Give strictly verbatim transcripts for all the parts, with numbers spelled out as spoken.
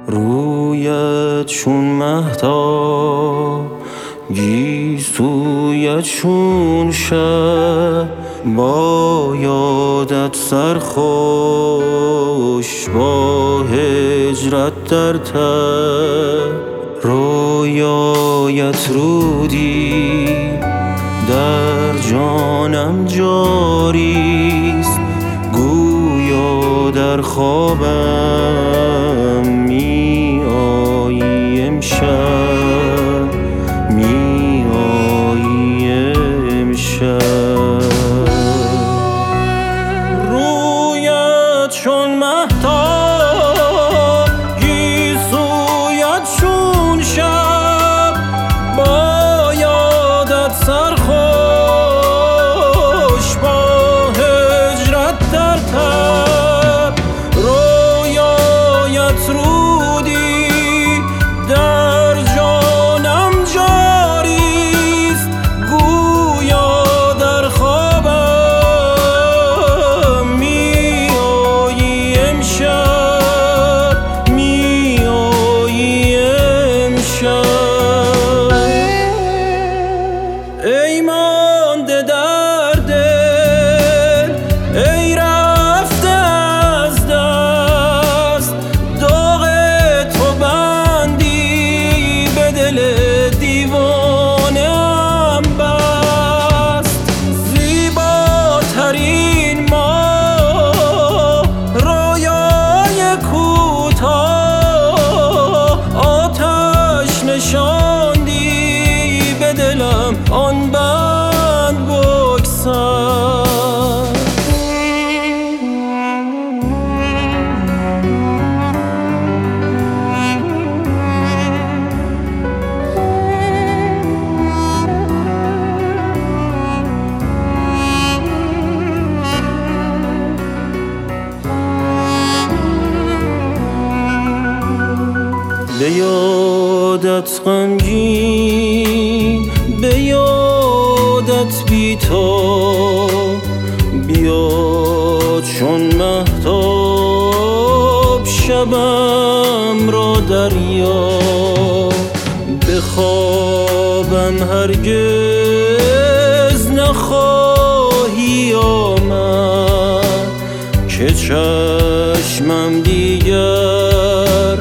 رویت چون مهتاب، گیسویت چون شب، با یادت سرخوش، با هجرت در تب. رویایت رودی در جانم جاریست، گویا در خوابم می آیی امشب، می آیی امشب. رویت چون مهتاب، گیسویت چون شب، با یادت سرخوش، با هجرت در تب. رویایت رودی در جانم جاریست، گویا در خوابم می آیی امشب، می آیی امشب. ای مانده در دل، ای رفته از دست، داغ تو بندی به دل دیوانه‌ام بست. زیباترین ماه، رویای کوتاه، آتش نشاندی به دلم، آن بند بگسل. به یادت غمگین، به یادت بی تو، بیا چون مهتاب، شبم را دریا. به خوابم هرگز نخواهی آمد، که چشمم دیگر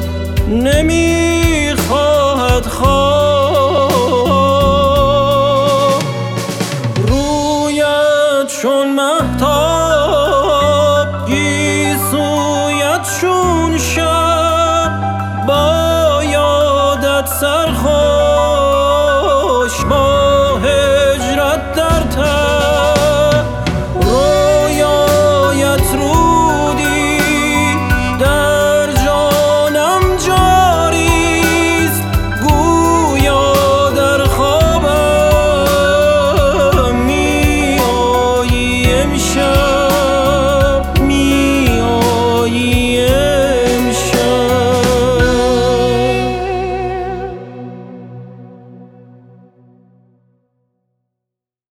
نمیخواهد خواب. رویت چون مهتاب، گیسویت چون شب، با یادت سرخوش، با هجرت در تب. رویایت رودی در جانم جاریست، گویا در خوابم می آیی امشب.